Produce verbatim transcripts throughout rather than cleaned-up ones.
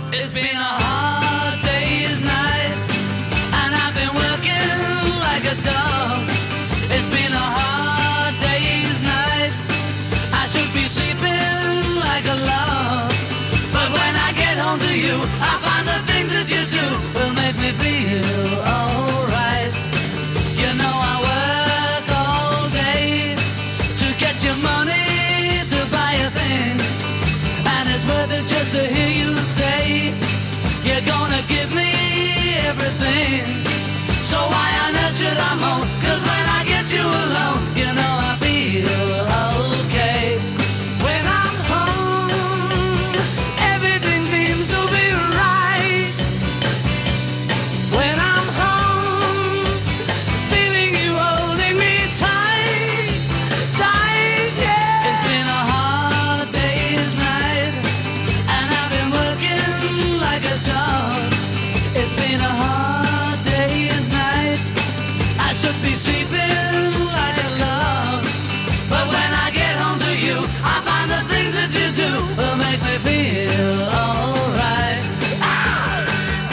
It's been a hard day's night, and I've been working like a dog. It's been a hard day's night. I should be sleeping like a log, but when I get home to you, I find the things that you do will make me feel alright. You know I work all day to get your money to buy a thing, and it's worth it just to hear you say you're gonna give me everything. So why on earth should I moan? 'Cause when I get you alone, you know I feel okay. When I'm home, everything seems to be right. When I'm home, feeling you holding me tight, tight, yeah. It's been a hard day's night, and I've been working like a dog. It's been a hard day's night. I should be sleeping like a log, but when I get home to you, I find the things that you do will make me feel alright. Ah!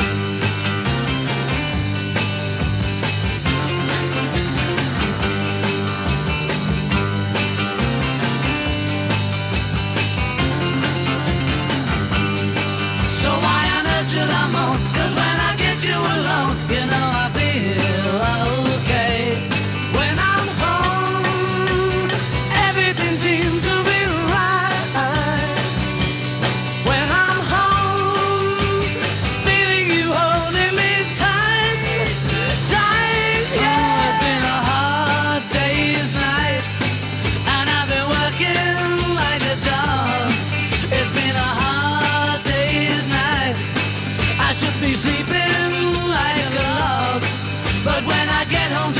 So why on earth should I moan? 'Cause when I get you alone, you know I feel okay. When I'm home, everything seems to be right. When I'm home, feeling you holding me tight, tight, yeah. It's been a hard day's night, and I've been working like a dog. It's been a hard day's night. I should be sleeping like a log, but when I get home